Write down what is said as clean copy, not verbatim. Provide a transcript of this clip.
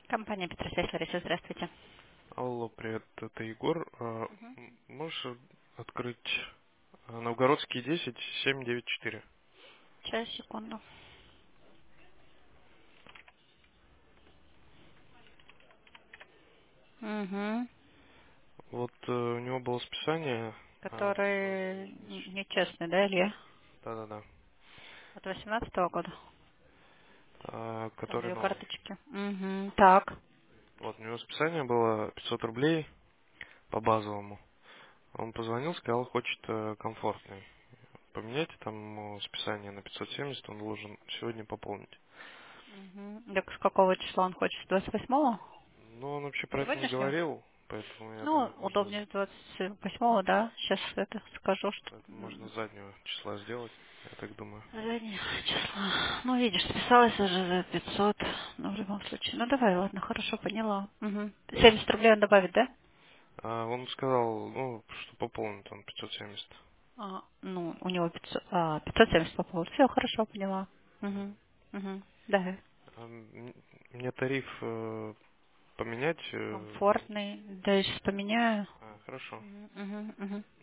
Компания Петросвязь, Лариса, здравствуйте. Алло, привет, это Егор. Мгм. Можешь открыть Новгородский 10 794? Сейчас, секунду. Угу. Вот у него было списание, Который нечестный, да, Илья? да-да-да, От 18-го года? Там который две новый. карточки. Угу. Так. Вот у него списание было 500 рублей по базовому. Он позвонил, сказал, хочет комфортный. Поменяйте там ему списание на 570, он должен сегодня пополнить. Угу. Так с какого числа он хочет? С 28-го? Но он вообще про это не Сегодняшнего? говорил, поэтому я Ну, думаю, удобнее с 28-го, да. Сейчас это скажу, что поэтому можно с заднего числа сделать, я так думаю. заднее число. Ну, видишь, списалась уже за 500. Ну, в любом случае. Ну, давай, ладно, хорошо, поняла. Угу. 70 рублей он добавит, да? Он сказал, ну, что пополнит он 570. Ну, у него 570 по поводу. Все, хорошо, поняла. Угу. Угу. Да. Мне тариф поменять. Комфортный. Да, я сейчас поменяю. Хорошо. Угу, угу, угу.